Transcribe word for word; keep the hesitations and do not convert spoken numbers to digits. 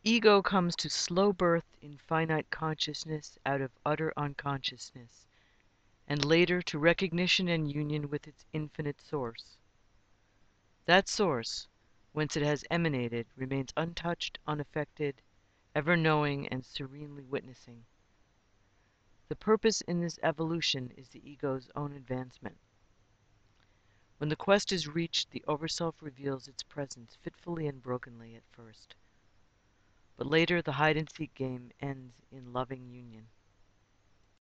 Ego comes to slow birth in finite consciousness out of utter unconsciousness, and later to recognition and union with its infinite source. That source, whence it has emanated, remains untouched, unaffected, ever knowing and serenely witnessing. The purpose in this evolution is the ego's own advancement. When the quest is reached, the Overself reveals its presence fitfully and brokenly at first. But later, the hide-and-seek game ends in loving union.